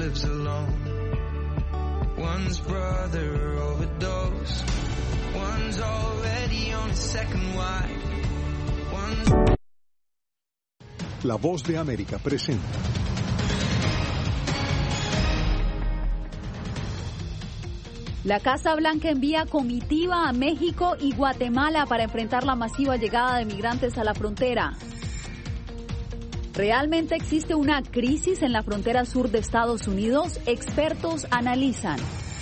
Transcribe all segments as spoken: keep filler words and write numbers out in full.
lives alone. One's brother overdosed. One's already on his second wife. One's... La Voz de América presenta. La Casa Blanca envía comitiva a México y Guatemala para enfrentar la masiva llegada de migrantes a la frontera. ¿Realmente existe una crisis en la frontera sur de Estados Unidos? Expertos analizan.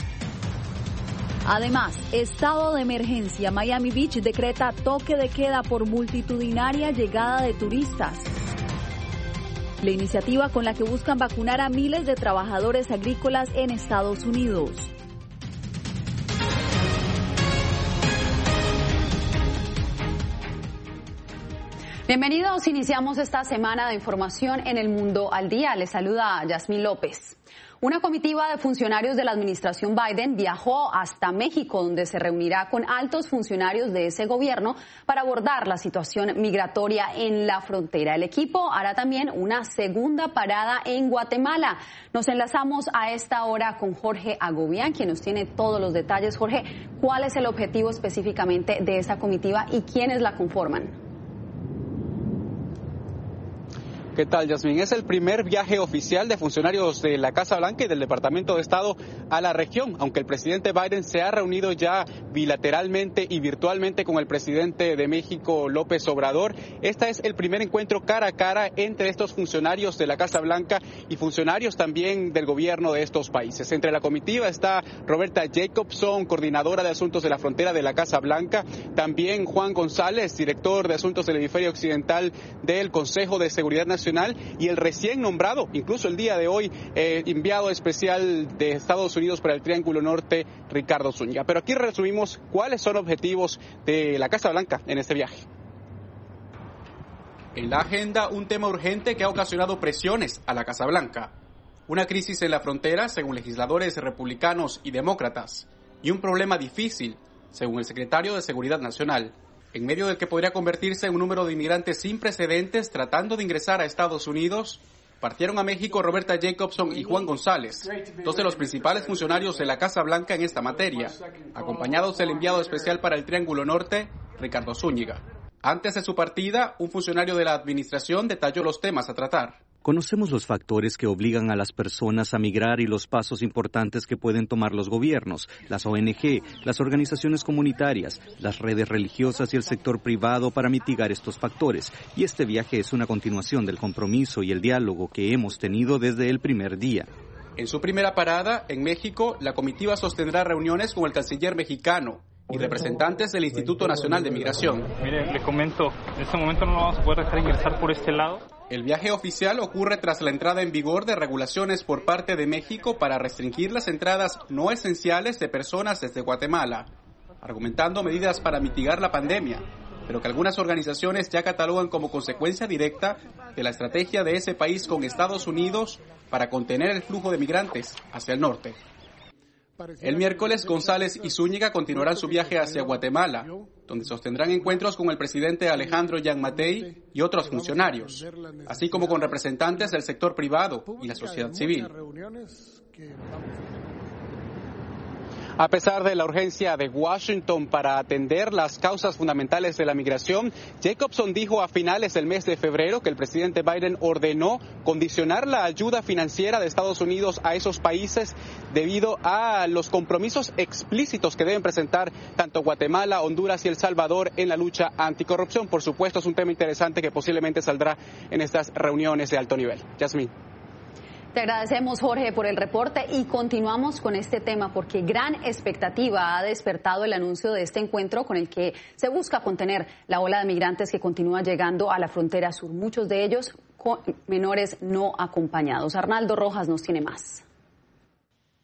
Además, estado de emergencia. Miami Beach decreta toque de queda por multitudinaria llegada de turistas. La iniciativa con la que buscan vacunar a miles de trabajadores agrícolas en Estados Unidos. Bienvenidos, iniciamos esta semana de información en El Mundo al Día. Les saluda Yasmín López. Una comitiva de funcionarios de la administración Biden viajó hasta México, donde se reunirá con altos funcionarios de ese gobierno para abordar la situación migratoria en la frontera. El equipo hará también una segunda parada en Guatemala. Nos enlazamos a esta hora con Jorge Agobián, quien nos tiene todos los detalles. Jorge, ¿cuál es el objetivo específicamente de esta comitiva y quiénes la conforman? ¿Qué tal, Yasmín? Es el primer viaje oficial de funcionarios de la Casa Blanca y del Departamento de Estado a la región, aunque el presidente Biden se ha reunido ya bilateralmente y virtualmente con el presidente de México, López Obrador. Este es el primer encuentro cara a cara entre estos funcionarios de la Casa Blanca y funcionarios también del gobierno de estos países. Entre la comitiva está Roberta Jacobson, coordinadora de Asuntos de la Frontera de la Casa Blanca, también Juan González, director de Asuntos del Hemisferio Occidental del Consejo de Seguridad Nacional, y el recién nombrado, incluso el día de hoy, eh, enviado especial de Estados Unidos para el Triángulo Norte, Ricardo Zúñiga. Pero aquí resumimos cuáles son objetivos de la Casa Blanca en este viaje. En la agenda, un tema urgente que ha ocasionado presiones a la Casa Blanca. Una crisis en la frontera, según legisladores republicanos y demócratas, y un problema difícil, según el secretario de Seguridad Nacional, en medio del que podría convertirse en un número de inmigrantes sin precedentes tratando de ingresar a Estados Unidos. Partieron a México Roberta Jacobson y Juan González, dos de los principales funcionarios de la Casa Blanca en esta materia, acompañados del enviado especial para el Triángulo Norte, Ricardo Zúñiga. Antes de su partida, un funcionario de la administración detalló los temas a tratar. Conocemos los factores que obligan a las personas a migrar y los pasos importantes que pueden tomar los gobiernos, las O N G, las organizaciones comunitarias, las redes religiosas y el sector privado para mitigar estos factores. Y este viaje es una continuación del compromiso y el diálogo que hemos tenido desde el primer día. En su primera parada, en México, la comitiva sostendrá reuniones con el canciller mexicano y representantes del Instituto Nacional de Migración. Mire, le comento, en este momento no lo vamos a poder dejar ingresar por este lado. El viaje oficial ocurre tras la entrada en vigor de regulaciones por parte de México para restringir las entradas no esenciales de personas desde Guatemala, argumentando medidas para mitigar la pandemia, pero que algunas organizaciones ya catalogan como consecuencia directa de la estrategia de ese país con Estados Unidos para contener el flujo de migrantes hacia el norte. El miércoles, González y Zúñiga continuarán su viaje hacia Guatemala, donde sostendrán encuentros con el presidente Alejandro Yamatei y otros funcionarios, así como con representantes del sector privado y la sociedad civil. A pesar de la urgencia de Washington para atender las causas fundamentales de la migración, Jacobson dijo a finales del mes de febrero que el presidente Biden ordenó condicionar la ayuda financiera de Estados Unidos a esos países debido a los compromisos explícitos que deben presentar tanto Guatemala, Honduras y El Salvador en la lucha anticorrupción. Por supuesto, es un tema interesante que posiblemente saldrá en estas reuniones de alto nivel. Yasmín. Te agradecemos, Jorge, por el reporte y continuamos con este tema porque gran expectativa ha despertado el anuncio de este encuentro con el que se busca contener la ola de migrantes que continúa llegando a la frontera sur, muchos de ellos con menores no acompañados. Arnaldo Rojas nos tiene más.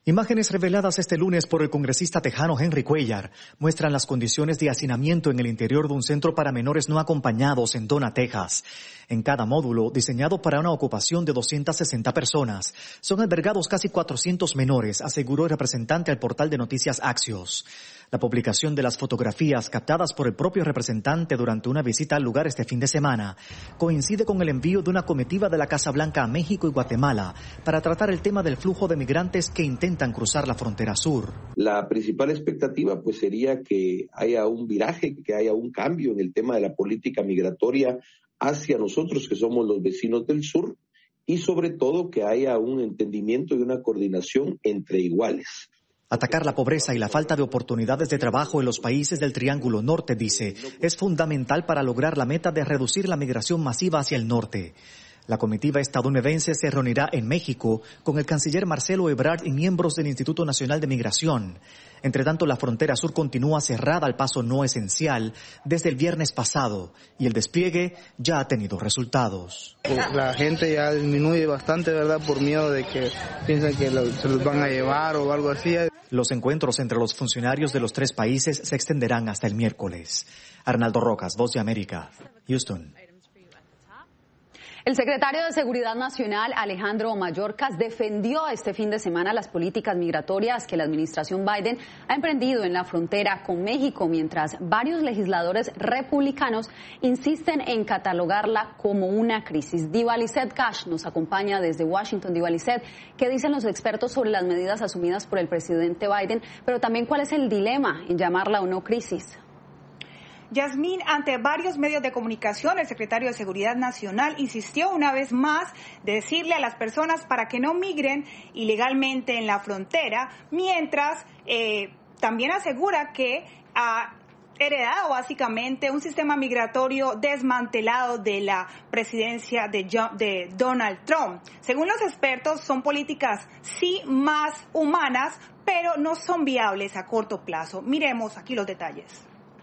Imágenes reveladas este lunes por el congresista tejano Henry Cuellar muestran las condiciones de hacinamiento en el interior de un centro para menores no acompañados en Donna, Texas. En cada módulo, diseñado para una ocupación de doscientas sesenta personas, son albergados casi cuatrocientos menores, aseguró el representante al portal de noticias Axios. La publicación de las fotografías captadas por el propio representante durante una visita al lugar este fin de semana coincide con el envío de una comitiva de la Casa Blanca a México y Guatemala para tratar el tema del flujo de migrantes que intentan cruzar la frontera sur. La principal expectativa pues sería que haya un viraje, que haya un cambio en el tema de la política migratoria hacia nosotros que somos los vecinos del sur y sobre todo que haya un entendimiento y una coordinación entre iguales. Atacar la pobreza y la falta de oportunidades de trabajo en los países del Triángulo Norte, dice, es fundamental para lograr la meta de reducir la migración masiva hacia el norte. La comitiva estadounidense se reunirá en México con el canciller Marcelo Ebrard y miembros del Instituto Nacional de Migración. Entre tanto, la frontera sur continúa cerrada al paso no esencial desde el viernes pasado y el despliegue ya ha tenido resultados. La gente ya disminuye bastante, ¿verdad? Por miedo de que piensan que lo, se los van a llevar o algo así. Los encuentros entre los funcionarios de los tres países se extenderán hasta el miércoles. Arnaldo Rocas, Voz de América, Houston. El secretario de Seguridad Nacional, Alejandro Mayorkas, defendió este fin de semana las políticas migratorias que la administración Biden ha emprendido en la frontera con México, mientras varios legisladores republicanos insisten en catalogarla como una crisis. Diva Lizette Cash nos acompaña desde Washington. Diva Lizette, ¿qué dicen los expertos sobre las medidas asumidas por el presidente Biden, pero también cuál es el dilema en llamarla o no crisis? Yasmín, ante varios medios de comunicación, el secretario de Seguridad Nacional insistió una vez más de decirle a las personas para que no migren ilegalmente en la frontera, mientras eh, también asegura que ha heredado básicamente un sistema migratorio desmantelado de la presidencia de, John, de Donald Trump. Según los expertos, son políticas sí más humanas, pero no son viables a corto plazo. Miremos aquí los detalles.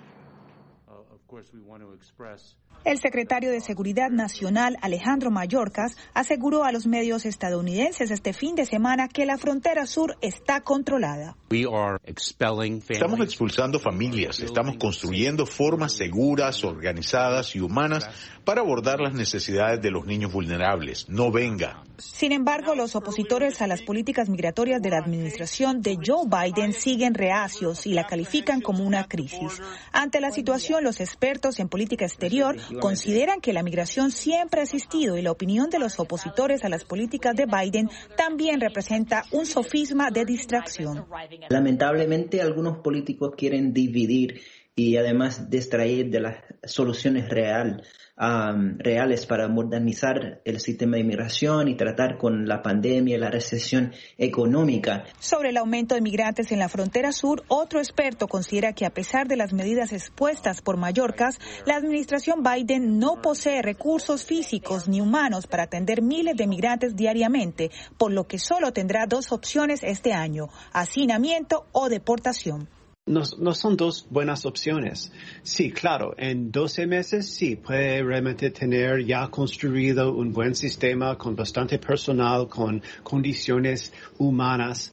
El secretario de Seguridad Nacional, Alejandro Mayorkas, aseguró a los medios estadounidenses este fin de semana que la frontera sur está controlada. Estamos expulsando familias, estamos construyendo formas seguras, organizadas y humanas para abordar las necesidades de los niños vulnerables. No venga. Sin embargo, los opositores a las políticas migratorias de la administración de Joe Biden siguen reacios y la califican como una crisis. Ante la situación, los expertos en política exterior consideran que la migración siempre ha existido y la opinión de los opositores a las políticas de Biden también representa un sofisma de distracción. Lamentablemente, algunos políticos quieren dividir y además distraer de las soluciones real, um, reales para modernizar el sistema de inmigración y tratar con la pandemia y la recesión económica. Sobre el aumento de migrantes en la frontera sur, otro experto considera que a pesar de las medidas expuestas por Mayorkas, la administración Biden no posee recursos físicos ni humanos para atender miles de migrantes diariamente, por lo que solo tendrá dos opciones este año: hacinamiento o deportación. No, no son dos buenas opciones. Sí, claro, en doce meses sí puede realmente tener ya construido un buen sistema con bastante personal, con condiciones humanas.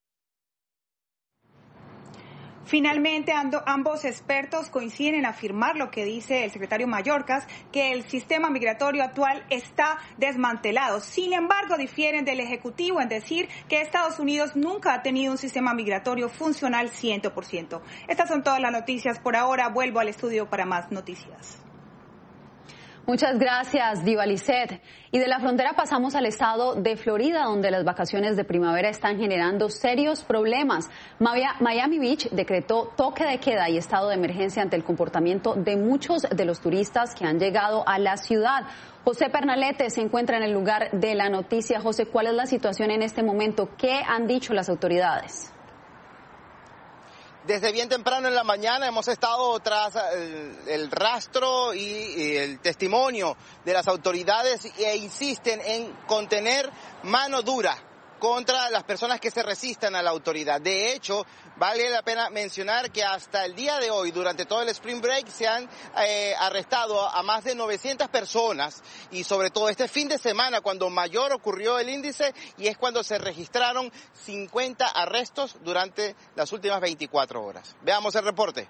Finalmente, ando, ambos expertos coinciden en afirmar lo que dice el secretario Mayorkas, que el sistema migratorio actual está desmantelado. Sin embargo, difieren del Ejecutivo en decir que Estados Unidos nunca ha tenido un sistema migratorio funcional cien por ciento. Estas son todas las noticias por ahora. Vuelvo al estudio para más noticias. Muchas gracias, Diva Lizette. Y de la frontera pasamos al estado de Florida, donde las vacaciones de primavera están generando serios problemas. Miami Beach decretó toque de queda y estado de emergencia ante el comportamiento de muchos de los turistas que han llegado a la ciudad. José Pernalete se encuentra en el lugar de la noticia. José, ¿cuál es la situación en este momento? ¿Qué han dicho las autoridades? Desde bien temprano en la mañana hemos estado tras el, el rastro y, y el testimonio de las autoridades e insisten en contener mano dura contra las personas que se resistan a la autoridad. De hecho, vale la pena mencionar que hasta el día de hoy, durante todo el Spring Break, se han eh, arrestado a más de novecientas personas, y sobre todo este fin de semana, cuando mayor ocurrió el índice, y es cuando se registraron cincuenta arrestos durante las últimas veinticuatro horas. Veamos el reporte.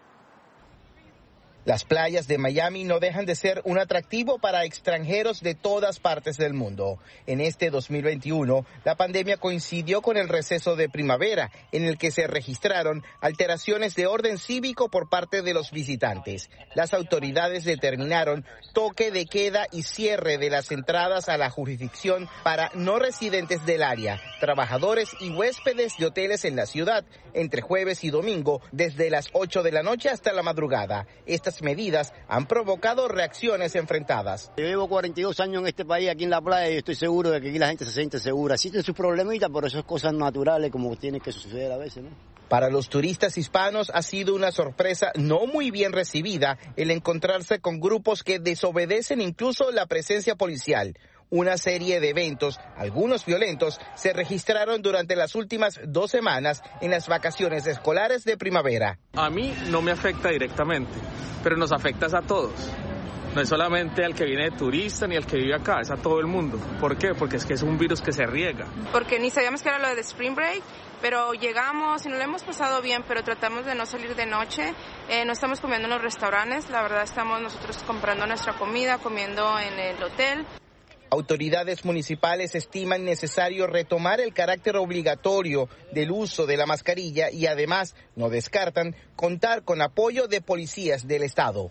Las playas de Miami no dejan de ser un atractivo para extranjeros de todas partes del mundo. En este dos mil veintiuno, la pandemia coincidió con el receso de primavera, en el que se registraron alteraciones de orden cívico por parte de los visitantes. Las autoridades determinaron toque de queda y cierre de las entradas a la jurisdicción para no residentes del área, trabajadores y huéspedes de hoteles en la ciudad, entre jueves y domingo, desde las ocho de la noche hasta la madrugada. Estas medidas han provocado reacciones enfrentadas. Yo llevo cuarenta y dos años en este país, aquí en la playa, y estoy seguro de que aquí la gente se siente segura. Existen sus problemitas, pero eso es cosas naturales como tiene que suceder a veces, ¿no? Para los turistas hispanos ha sido una sorpresa no muy bien recibida el encontrarse con grupos que desobedecen incluso la presencia policial. Una serie de eventos, algunos violentos, se registraron durante las últimas dos semanas en las vacaciones escolares de primavera. A mí no me afecta directamente, pero nos afecta a todos. No es solamente al que viene de turista ni al que vive acá, es a todo el mundo. ¿Por qué? Porque es que es un virus que se riega. Porque ni sabíamos que era lo de Spring Break, pero llegamos y nos lo hemos pasado bien, pero tratamos de no salir de noche. Eh, no estamos comiendo en los restaurantes, la verdad estamos nosotros comprando nuestra comida, comiendo en el hotel. Autoridades municipales estiman necesario retomar el carácter obligatorio del uso de la mascarilla y además no descartan contar con apoyo de policías del estado.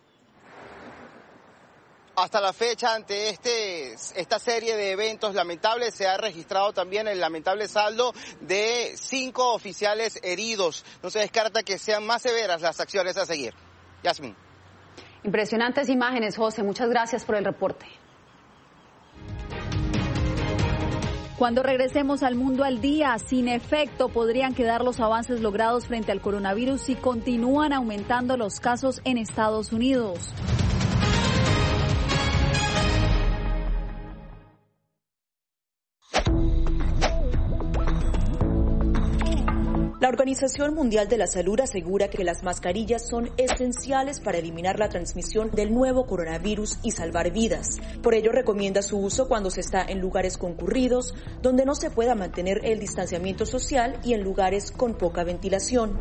Hasta la fecha, ante este, esta serie de eventos lamentables, se ha registrado también el lamentable saldo de cinco oficiales heridos. No se descarta que sean más severas las acciones a seguir. Yasmin. Impresionantes imágenes, José. Muchas gracias por el reporte. Cuando regresemos al Mundo al Día, sin efecto podrían quedar los avances logrados frente al coronavirus si continúan aumentando los casos en Estados Unidos. La Organización Mundial de la Salud asegura que las mascarillas son esenciales para eliminar la transmisión del nuevo coronavirus y salvar vidas. Por ello, recomienda su uso cuando se está en lugares concurridos, donde no se pueda mantener el distanciamiento social y en lugares con poca ventilación.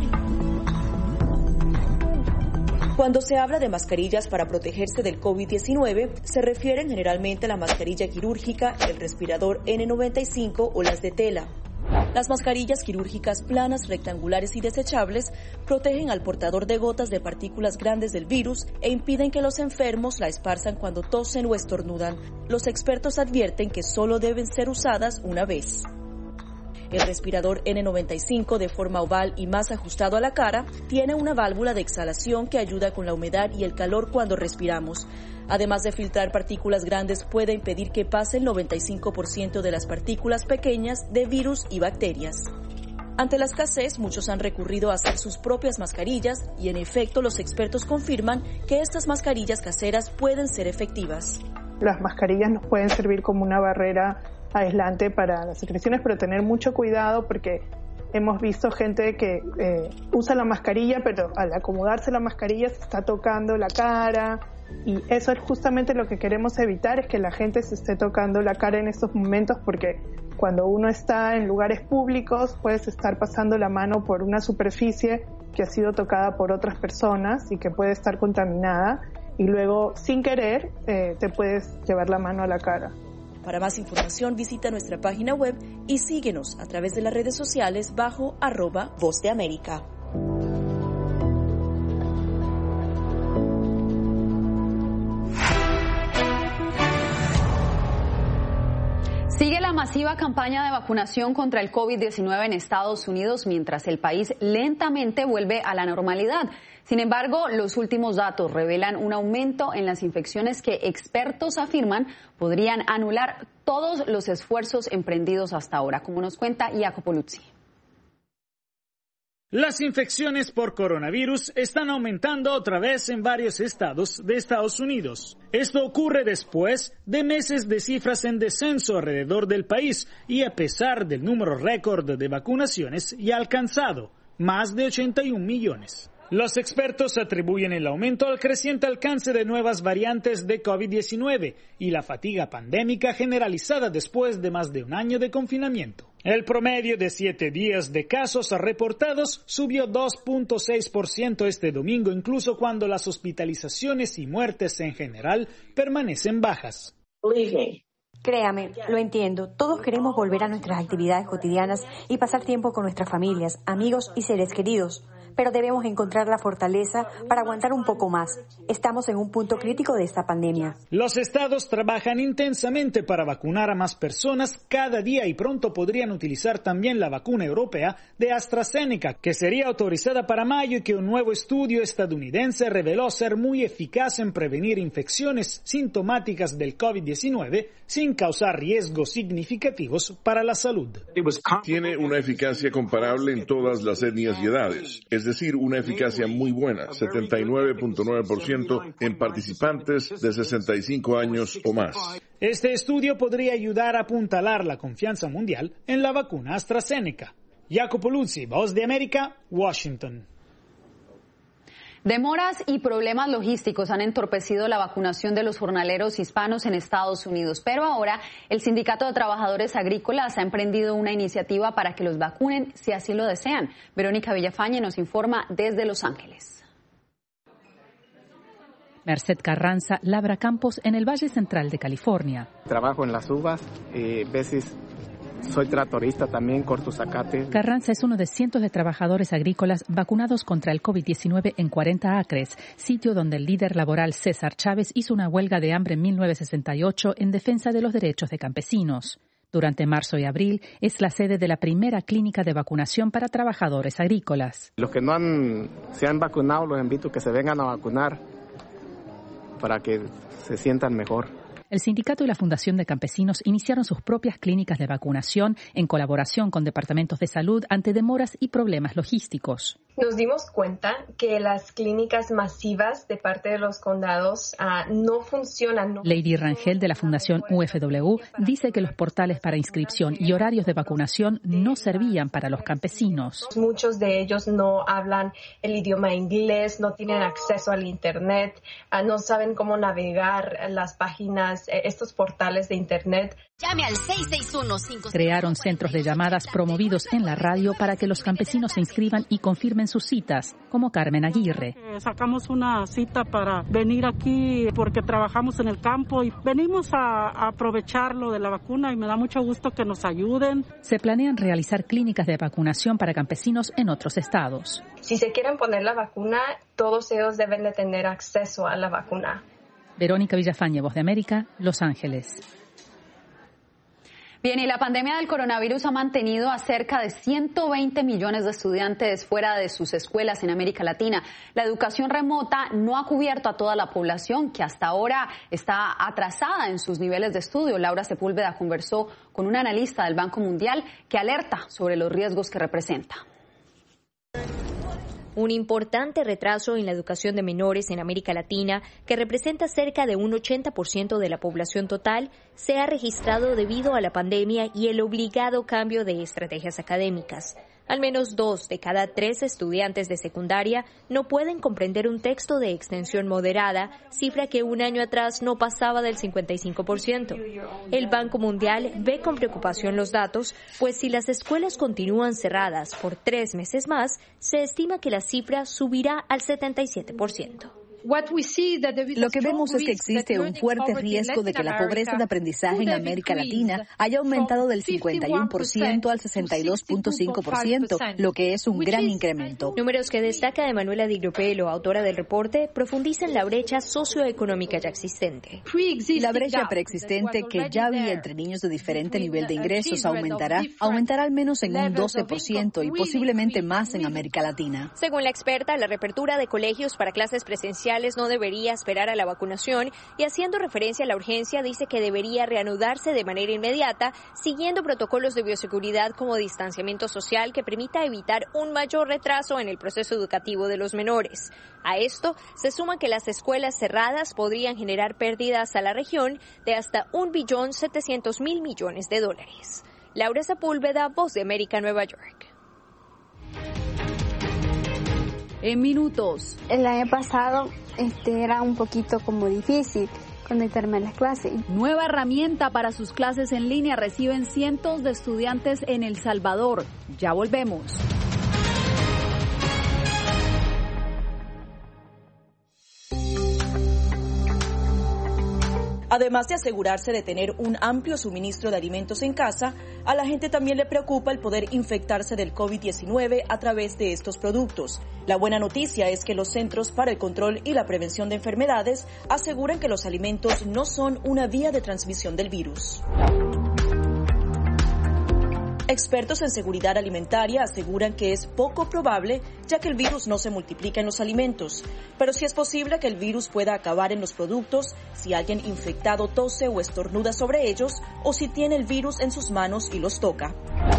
Cuando se habla de mascarillas para protegerse del COVID diecinueve, se refieren generalmente a la mascarilla quirúrgica, el respirador ene noventa y cinco o las de tela. Las mascarillas quirúrgicas planas, rectangulares y desechables protegen al portador de gotas de partículas grandes del virus e impiden que los enfermos la esparzan cuando tosen o estornudan. Los expertos advierten que solo deben ser usadas una vez. El respirador ene noventa y cinco, de forma oval y más ajustado a la cara, tiene una válvula de exhalación que ayuda con la humedad y el calor cuando respiramos. Además de filtrar partículas grandes, puede impedir que pase el noventa y cinco por ciento de las partículas pequeñas de virus y bacterias. Ante la escasez, muchos han recurrido a hacer sus propias mascarillas y, en efecto, los expertos confirman que estas mascarillas caseras pueden ser efectivas. Las mascarillas nos pueden servir como una barrera aislante para las secreciones, pero tener mucho cuidado porque hemos visto gente que eh, usa la mascarilla, pero al acomodarse la mascarilla se está tocando la cara, y eso es justamente lo que queremos evitar, es que la gente se esté tocando la cara en estos momentos, porque cuando uno está en lugares públicos puedes estar pasando la mano por una superficie que ha sido tocada por otras personas y que puede estar contaminada, y luego sin querer eh, te puedes llevar la mano a la cara. Para más información visita nuestra página web y síguenos a través de las redes sociales bajo arroba Voz de América. Sigue la masiva campaña de vacunación contra el COVID diecinueve en Estados Unidos mientras el país lentamente vuelve a la normalidad. Sin embargo, los últimos datos revelan un aumento en las infecciones que expertos afirman podrían anular todos los esfuerzos emprendidos hasta ahora, como nos cuenta Jacopo Luzzi. Las infecciones por coronavirus están aumentando otra vez en varios estados de Estados Unidos. Esto ocurre después de meses de cifras en descenso alrededor del país y a pesar del número récord de vacunaciones ya alcanzado, más de ochenta y un millones. Los expertos atribuyen el aumento al creciente alcance de nuevas variantes de COVID diecinueve y la fatiga pandémica generalizada después de más de un año de confinamiento. El promedio de siete días de casos reportados subió dos punto seis por ciento este domingo, incluso cuando las hospitalizaciones y muertes en general permanecen bajas. Créame, lo entiendo. Todos queremos volver a nuestras actividades cotidianas y pasar tiempo con nuestras familias, amigos y seres queridos. Pero debemos encontrar la fortaleza para aguantar un poco más. Estamos en un punto crítico de esta pandemia. Los estados trabajan intensamente para vacunar a más personas cada día y pronto podrían utilizar también la vacuna europea de AstraZeneca, que sería autorizada para mayo y que un nuevo estudio estadounidense reveló ser muy eficaz en prevenir infecciones sintomáticas del COVID diecinueve sin causar riesgos significativos para la salud. Tiene una eficacia comparable en todas las etnias y edades. Es decir, una eficacia muy buena, setenta y nueve punto nueve por ciento en participantes de sesenta y cinco años o más. Este estudio podría ayudar a apuntalar la confianza mundial en la vacuna AstraZeneca. Jacopo Luzzi, Voz de América, Washington. Demoras y problemas logísticos han entorpecido la vacunación de los jornaleros hispanos en Estados Unidos, pero ahora el Sindicato de Trabajadores Agrícolas ha emprendido una iniciativa para que los vacunen si así lo desean. Verónica Villafañe nos informa desde Los Ángeles. Merced Carranza labra campos en el Valle Central de California. Trabajo en las uvas, eh, veces soy tratorista también, corto zacate. Carranza es uno de cientos de trabajadores agrícolas vacunados contra el COVID diecinueve en cuarenta acres, sitio donde el líder laboral César Chávez hizo una huelga de hambre en mil novecientos sesenta y ocho en defensa de los derechos de campesinos. Durante marzo y abril es la sede de la primera clínica de vacunación para trabajadores agrícolas. Los que no han, se han vacunado, los invito a que se vengan a vacunar para que se sientan mejor. El sindicato y la Fundación de Campesinos iniciaron sus propias clínicas de vacunación en colaboración con departamentos de salud ante demoras y problemas logísticos. Nos dimos cuenta que las clínicas masivas de parte de los condados uh, no funcionan. No Lady Rangel de la Fundación U F W dice que los portales para inscripción y horarios de vacunación no servían para los campesinos. Muchos de ellos no hablan el idioma inglés, no tienen acceso al internet, uh, no saben cómo navegar las páginas, eh, estos portales de internet. Llame al seis seis uno cinco. Crearon centros de llamadas promovidos en la radio para que los campesinos se inscriban y confirmen sus citas, como Carmen Aguirre. Sacamos una cita para venir aquí porque trabajamos en el campo y venimos a, a aprovechar lo de la vacuna y me da mucho gusto que nos ayuden. Se planean realizar clínicas de vacunación para campesinos en otros estados. Si se quieren poner la vacuna, todos ellos deben de tener acceso a la vacuna. Verónica Villafañe, Voz de América, Los Ángeles. Bien, y la pandemia del coronavirus ha mantenido a cerca de ciento veinte millones de estudiantes fuera de sus escuelas en América Latina. La educación remota no ha cubierto a toda la población que hasta ahora está atrasada en sus niveles de estudio. Laura Sepúlveda conversó con un analista del Banco Mundial que alerta sobre los riesgos que representa. Un importante retraso en la educación de menores en América Latina, que representa cerca de un ochenta por ciento de la población total, se ha registrado debido a la pandemia y el obligado cambio de estrategias académicas. Al menos dos de cada tres estudiantes de secundaria no pueden comprender un texto de extensión moderada, cifra que un año atrás no pasaba del cincuenta y cinco por ciento. El Banco Mundial ve con preocupación los datos, pues si las escuelas continúan cerradas por tres meses más, se estima que la cifra subirá al setenta y siete por ciento. Lo que vemos es que existe un fuerte riesgo de que la pobreza de aprendizaje en América Latina haya aumentado del cincuenta y uno por ciento al sesenta y dos punto cinco por ciento, lo que es un gran incremento. Números que destaca Emanuela Di Gropello, autora del reporte, profundizan la brecha socioeconómica ya existente. La brecha preexistente que ya había entre niños de diferente nivel de ingresos aumentará, aumentará al menos en un doce por ciento y posiblemente más en América Latina. Según la experta, la reapertura de colegios para clases presenciales esenciales no debería esperar a la vacunación y haciendo referencia a la urgencia dice que debería reanudarse de manera inmediata siguiendo protocolos de bioseguridad como distanciamiento social que permita evitar un mayor retraso en el proceso educativo de los menores. A esto se suma que las escuelas cerradas podrían generar pérdidas a la región de hasta un billón setecientos mil millones de dólares. Laura Sepúlveda, Voz de América, Nueva York. En minutos. El año pasado este, era un poquito como difícil conectarme a las clases. Nueva herramienta para sus clases en línea reciben cientos de estudiantes en El Salvador. Ya volvemos. Además de asegurarse de tener un amplio suministro de alimentos en casa, a la gente también le preocupa el poder infectarse del COVID diecinueve a través de estos productos. La buena noticia es que los Centros para el Control y la Prevención de Enfermedades aseguran que los alimentos no son una vía de transmisión del virus. Expertos en seguridad alimentaria aseguran que es poco probable, ya que el virus no se multiplica en los alimentos, pero sí es posible que el virus pueda acabar en los productos si alguien infectado tose o estornuda sobre ellos o si tiene el virus en sus manos y los toca.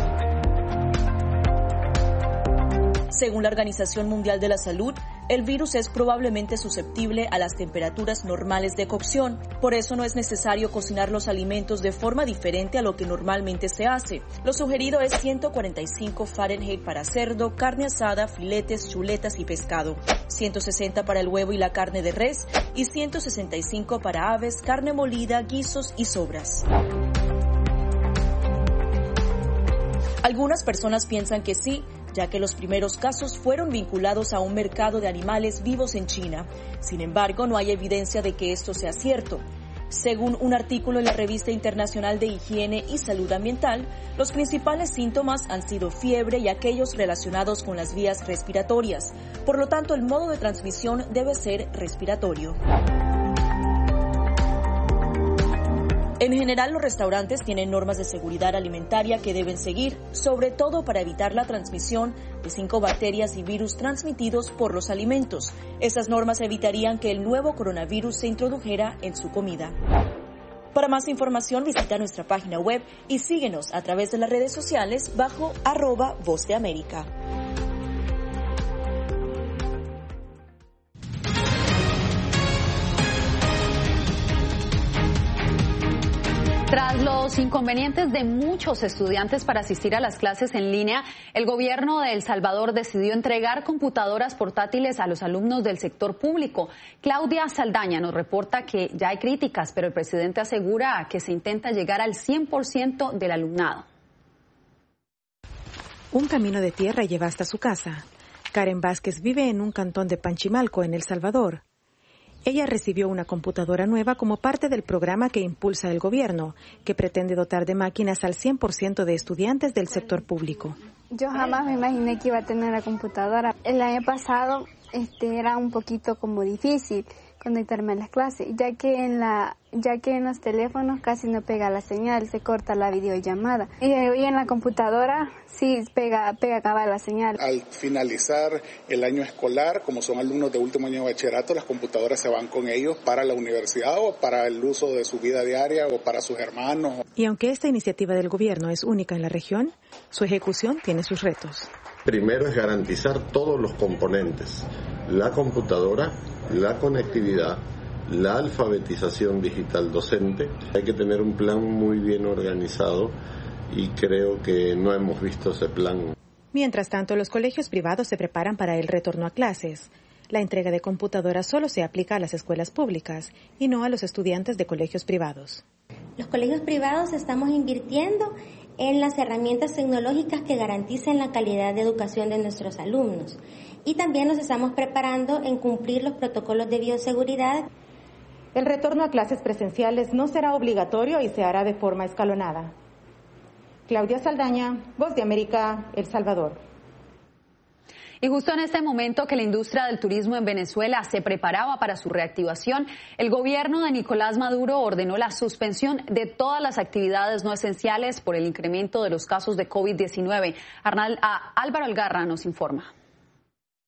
Según la Organización Mundial de la Salud, el virus es probablemente susceptible a las temperaturas normales de cocción. Por eso no es necesario cocinar los alimentos de forma diferente a lo que normalmente se hace. Lo sugerido es ciento cuarenta y cinco Fahrenheit para cerdo, carne asada, filetes, chuletas y pescado, ciento sesenta para el huevo y la carne de res y ciento sesenta y cinco para aves, carne molida, guisos y sobras. Algunas personas piensan que sí, ya que los primeros casos fueron vinculados a un mercado de animales vivos en China. Sin embargo, no hay evidencia de que esto sea cierto. Según un artículo en la Revista Internacional de Higiene y Salud Ambiental, los principales síntomas han sido fiebre y aquellos relacionados con las vías respiratorias. Por lo tanto, el modo de transmisión debe ser respiratorio. En general, los restaurantes tienen normas de seguridad alimentaria que deben seguir, sobre todo para evitar la transmisión de cinco bacterias y virus transmitidos por los alimentos. Esas normas evitarían que el nuevo coronavirus se introdujera en su comida. Para más información, visita nuestra página web y síguenos a través de las redes sociales bajo arroba Voz de América. Tras los inconvenientes de muchos estudiantes para asistir a las clases en línea, el gobierno de El Salvador decidió entregar computadoras portátiles a los alumnos del sector público. Claudia Saldaña nos reporta que ya hay críticas, pero el presidente asegura que se intenta llegar al cien por ciento del alumnado. Un camino de tierra lleva hasta su casa. Karen Vázquez vive en un cantón de Panchimalco, en El Salvador. Ella recibió una computadora nueva como parte del programa que impulsa el gobierno, que pretende dotar de máquinas al cien por ciento de estudiantes del sector público. Yo jamás me imaginé que iba a tener una computadora. El año pasado este, era un poquito como difícil conectarme a las clases, ya que en la ya que en los teléfonos casi no pega la señal, se corta la videollamada. Y hoy en la computadora sí pega pega acaba la señal. Al finalizar el año escolar, como son alumnos de último año de bachillerato, las computadoras se van con ellos para la universidad o para el uso de su vida diaria o para sus hermanos. Y aunque esta iniciativa del gobierno es única en la región, su ejecución tiene sus retos. Primero es garantizar todos los componentes, la computadora, la conectividad, la alfabetización digital docente. Hay que tener un plan muy bien organizado y creo que no hemos visto ese plan. Mientras tanto, los colegios privados se preparan para el retorno a clases. La entrega de computadoras solo se aplica a las escuelas públicas y no a los estudiantes de colegios privados. Los colegios privados estamos invirtiendo en las herramientas tecnológicas que garanticen la calidad de educación de nuestros alumnos. Y también nos estamos preparando en cumplir los protocolos de bioseguridad. El retorno a clases presenciales no será obligatorio y se hará de forma escalonada. Claudia Saldaña, Voz de América, El Salvador. Y justo en este momento que la industria del turismo en Venezuela se preparaba para su reactivación, el gobierno de Nicolás Maduro ordenó la suspensión de todas las actividades no esenciales por el incremento de los casos de COVID diecinueve. Arnal, a Álvaro Algarra nos informa.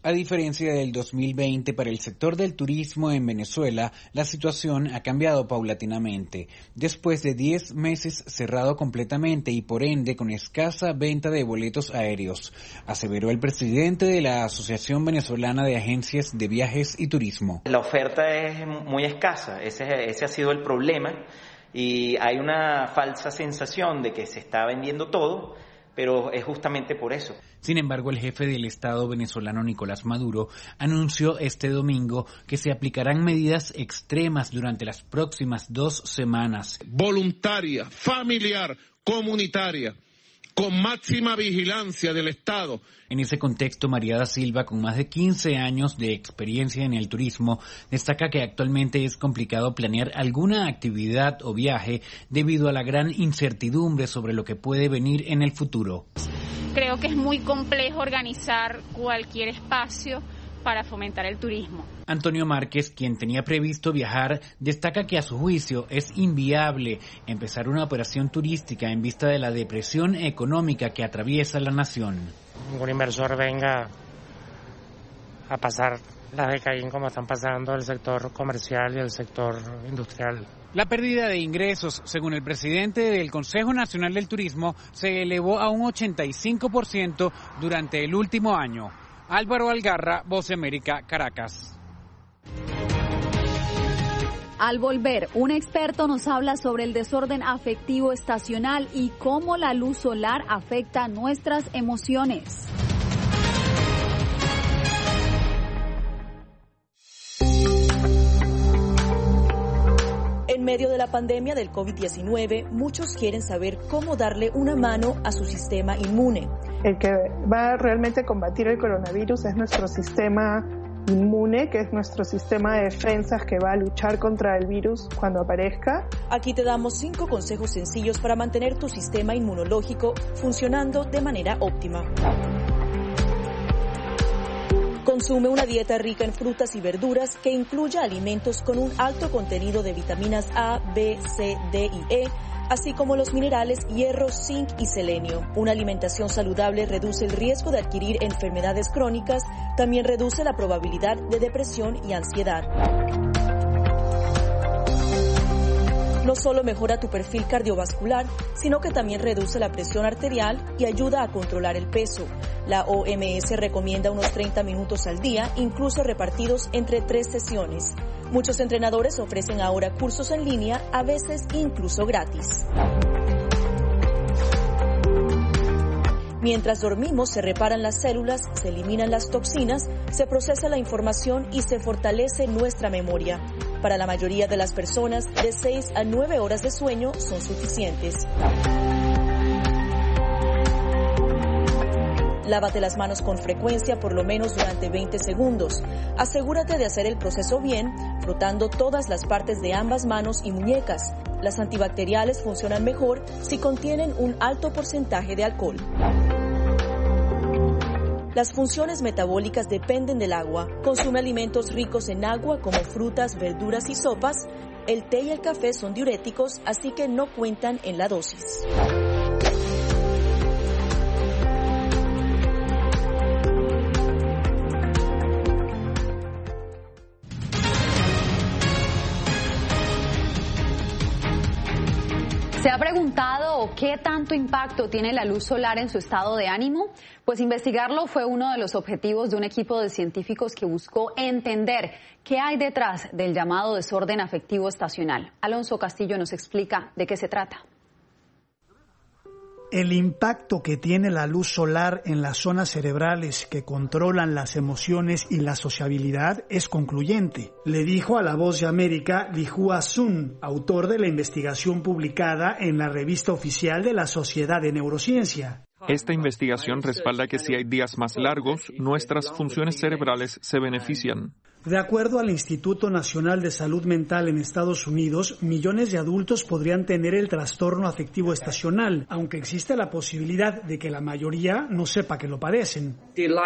A diferencia del dos mil veinte, para el sector del turismo en Venezuela, la situación ha cambiado paulatinamente. Después de diez meses cerrado completamente y por ende con escasa venta de boletos aéreos, aseveró el presidente de la Asociación Venezolana de Agencias de Viajes y Turismo. La oferta es muy escasa, ese, ese ha sido el problema y hay una falsa sensación de que se está vendiendo todo, pero es justamente por eso. Sin embargo, el jefe del Estado venezolano, Nicolás Maduro, anunció este domingo que se aplicarán medidas extremas durante las próximas dos semanas. Voluntaria, familiar, comunitaria, con máxima vigilancia del Estado. En ese contexto, María da Silva, con más de quince años de experiencia en el turismo, destaca que actualmente es complicado planear alguna actividad o viaje debido a la gran incertidumbre sobre lo que puede venir en el futuro. Creo que es muy complejo organizar cualquier espacio para fomentar el turismo. Antonio Márquez, quien tenía previsto viajar, destaca que a su juicio es inviable empezar una operación turística en vista de la depresión económica que atraviesa la nación. Ningún inversor venga a pasar las de Caín como están pasando el sector comercial y el sector industrial. La pérdida de ingresos, según el presidente del Consejo Nacional del Turismo, se elevó a un ochenta y cinco por ciento durante el último año. Álvaro Algarra, Voz de América, Caracas. Al volver, un experto nos habla sobre el desorden afectivo estacional y cómo la luz solar afecta nuestras emociones. En medio de la pandemia del COVID diecinueve, muchos quieren saber cómo darle una mano a su sistema inmune. El que va realmente a combatir el coronavirus es nuestro sistema inmune, que es nuestro sistema de defensas que va a luchar contra el virus cuando aparezca. Aquí te damos cinco consejos sencillos para mantener tu sistema inmunológico funcionando de manera óptima. Consume una dieta rica en frutas y verduras que incluya alimentos con un alto contenido de vitaminas A, B, C, D y E, así como los minerales hierro, zinc y selenio. Una alimentación saludable reduce el riesgo de adquirir enfermedades crónicas, también reduce la probabilidad de depresión y ansiedad. No solo mejora tu perfil cardiovascular, sino que también reduce la presión arterial y ayuda a controlar el peso. La O M S recomienda unos treinta minutos al día, incluso repartidos entre tres sesiones. Muchos entrenadores ofrecen ahora cursos en línea, a veces incluso gratis. Mientras dormimos, se reparan las células, se eliminan las toxinas, se procesa la información y se fortalece nuestra memoria. Para la mayoría de las personas, de seis a nueve horas de sueño son suficientes. Lávate las manos con frecuencia, por lo menos durante veinte segundos. Asegúrate de hacer el proceso bien, frotando todas las partes de ambas manos y muñecas. Las antibacteriales funcionan mejor si contienen un alto porcentaje de alcohol. Las funciones metabólicas dependen del agua. Consume alimentos ricos en agua como frutas, verduras y sopas. El té y el café son diuréticos, así que no cuentan en la dosis. ¿Se ha preguntado qué tanto impacto tiene la luz solar en su estado de ánimo? Pues investigarlo fue uno de los objetivos de un equipo de científicos que buscó entender qué hay detrás del llamado desorden afectivo estacional. Alonso Castillo nos explica de qué se trata. El impacto que tiene la luz solar en las zonas cerebrales que controlan las emociones y la sociabilidad es concluyente, le dijo a La Voz de América Li-Hua Sun, autor de la investigación publicada en la revista oficial de la Sociedad de Neurociencia. Esta investigación respalda que si hay días más largos, nuestras funciones cerebrales se benefician. De acuerdo al Instituto Nacional de Salud Mental en Estados Unidos, millones de adultos podrían tener el trastorno afectivo estacional, aunque existe la posibilidad de que la mayoría no sepa que lo padecen.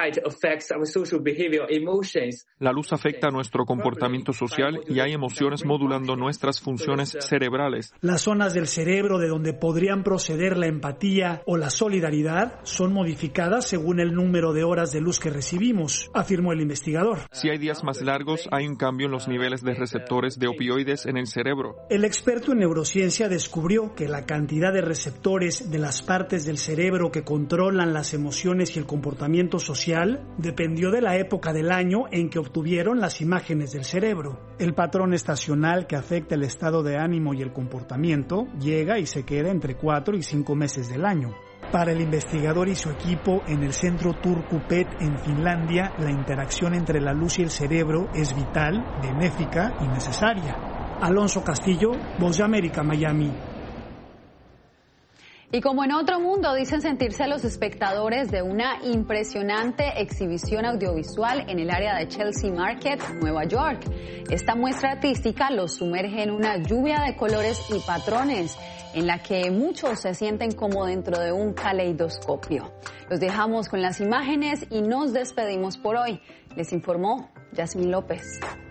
La luz afecta a nuestro comportamiento social y hay emociones modulando nuestras funciones cerebrales. Las zonas del cerebro de donde podrían proceder la empatía o la solidaridad son modificadas según el número de horas de luz que recibimos, afirmó el investigador. Si hay días más largos, hay un cambio en los niveles de receptores de opioides en el cerebro. El experto en neurociencia descubrió que la cantidad de receptores de las partes del cerebro que controlan las emociones y el comportamiento social dependió de la época del año en que obtuvieron las imágenes del cerebro. El patrón estacional que afecta el estado de ánimo y el comportamiento llega y se queda entre cuatro y cinco meses del año. Para el investigador y su equipo en el centro Turku P E T en Finlandia, la interacción entre la luz y el cerebro es vital, benéfica y necesaria. Alonso Castillo, Voz de América, Miami. Y como en otro mundo, dicen sentirse los espectadores de una impresionante exhibición audiovisual en el área de Chelsea Market, Nueva York. Esta muestra artística los sumerge en una lluvia de colores y patrones, en la que muchos se sienten como dentro de un caleidoscopio. Los dejamos con las imágenes y nos despedimos por hoy. Les informó Yasmín López.